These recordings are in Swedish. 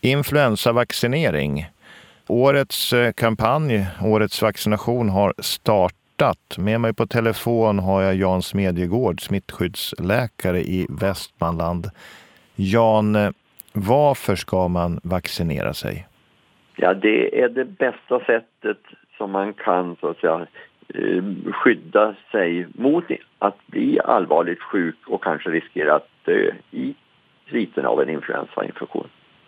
Influensavaccinering. Årets kampanj, årets vaccination har startat. Med mig på telefon har jag Jan Smedjegård, smittskyddsläkare i Västmanland. Jan, varför ska man vaccinera sig? Ja, det är det bästa sättet som man kan så att säga skydda sig mot att bli allvarligt sjuk och kanske riskera att dö i sviterna av en influensainfektion.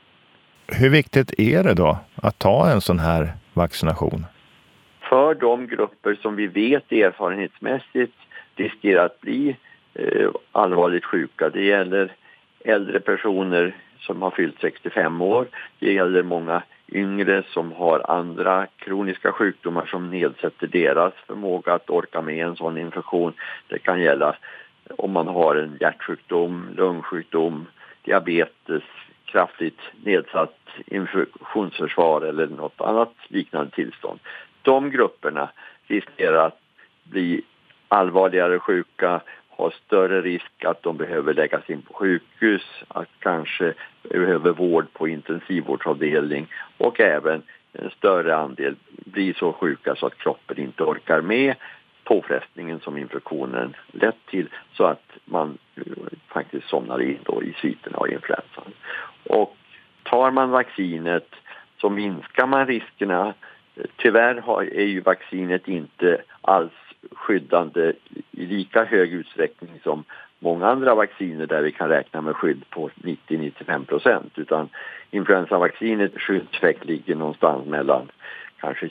Hur viktigt är det då att ta en sån här vaccination? För de grupper som vi vet erfarenhetsmässigt riskerar att bli allvarligt sjuka. Det gäller äldre personer som har fyllt 65 år. Det gäller många yngre som har andra kroniska sjukdomar som nedsätter deras förmåga att orka med en sån infektion. Det kan gälla om man har en hjärtsjukdom, lungsjukdom, diabetes, kraftigt nedsatt infektionsförsvar eller något annat liknande tillstånd. De grupperna riskerar att bli allvarligare sjuka, har större risk att de behöver läggas in på sjukhus, att kanske behöver vård på intensivvårdsavdelning och även en större andel blir så sjuka så att kroppen inte orkar med påfrestningen som infektionen lett till så att man faktiskt somnar in då i sviterna av influensan. Och tar man vaccinet så minskar man riskerna. Tyvärr är ju vaccinet inte alls skyddande i lika hög utsträckning som många andra vacciner där vi kan räkna med skydd på 90-95%, utan influensavaccinet skyddseffekt ligger någonstans mellan kanske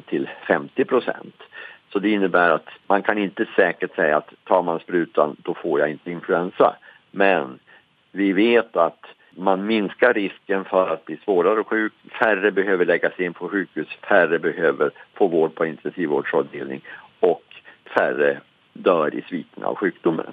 25-50%. Så det innebär att man kan inte säkert säga att tar man sprutan då får jag inte influensa. Men vi vet att man minskar risken för att bli svårare sjuk, färre behöver läggas in på sjukhus, färre behöver få vård på intensivvårdsavdelning och färre dör i sviterna av sjukdomen.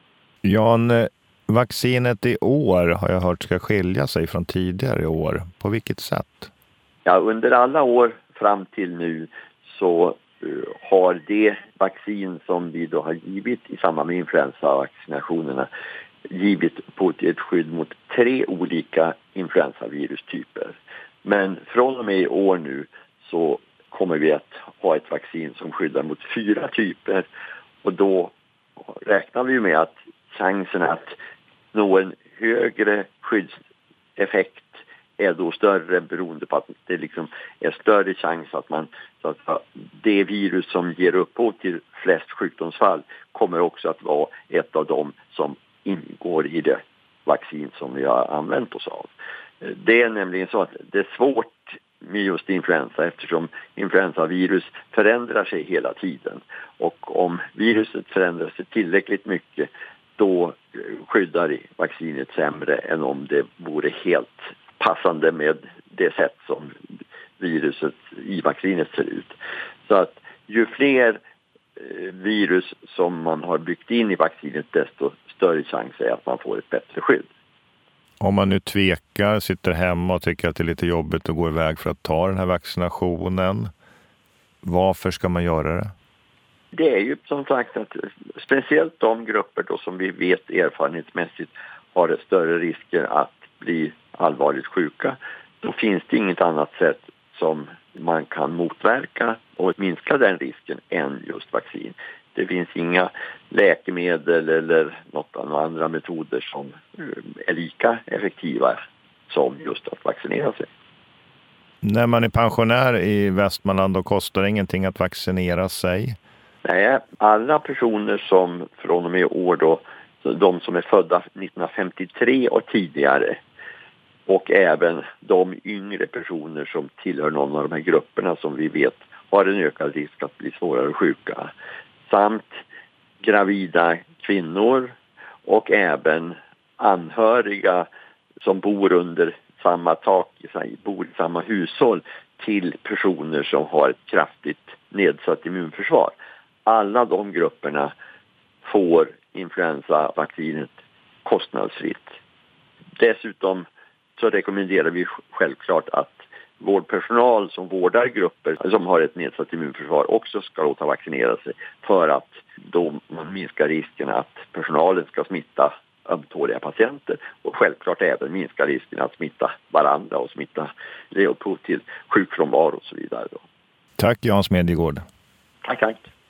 Jan, vaccinet i år har jag hört ska skilja sig från tidigare år. På vilket sätt? Ja, under alla år fram till nu så har det vaccin som vi då har givit i samband med influensavaccinationerna givit på ett skydd mot 3 olika influensavirustyper. Men från och med i år nu så kommer vi att ha ett vaccin som skyddar mot 4 typer och då räknar vi med att chansen att nå en högre skyddseffekt är då större beroende på att det liksom är större chans att man så att det virus som ger upphov till flest sjukdomsfall kommer också att vara ett av dem som ingår i det vaccin som vi har använt oss av. Det är nämligen så att det är svårt med just influensa eftersom influensavirus förändrar sig hela tiden. Och om viruset förändrar sig tillräckligt mycket då skyddar vaccinet sämre än om det vore helt passande med det sätt som viruset i vaccinet ser ut. Så att ju fler virus som man har byggt in i vaccinet desto större chans är att man får ett bättre skydd. Om man nu tvekar, sitter hemma och tycker att det är lite jobbigt att gå iväg för att ta den här vaccinationen, varför ska man göra det? Det är ju som sagt att speciellt de grupper då som vi vet erfarenhetsmässigt har större risker att bli allvarligt sjuka. Då finns det inget annat sätt som man kan motverka och minska den risken än just vaccin. Det finns inga läkemedel eller några andra metoder som är lika effektiva som just att vaccinera sig. När man är pensionär i Västmanland då kostar det ingenting att vaccinera sig? Nej, alla personer som från och med år då, de som är födda 1953 och tidigare och även de yngre personer som tillhör någon av de här grupperna som vi vet har en ökad risk att bli svårare sjuka. Samt gravida kvinnor och även anhöriga som bor under samma tak, bor i samma hushåll till personer som har ett kraftigt nedsatt immunförsvar. Alla de grupperna får influensavaccinet kostnadsfritt. Dessutom så rekommenderar vi självklart att vårdpersonal som vårdar grupper som har ett nedsatt immunförsvar också ska låta vaccinera sig för att då man minskar risken att personalen ska smitta ömtåliga patienter och självklart även minska risken att smitta varandra och ge upphov till sjukfrånvaro och så vidare. Tack Jan Smedjegård. Tack.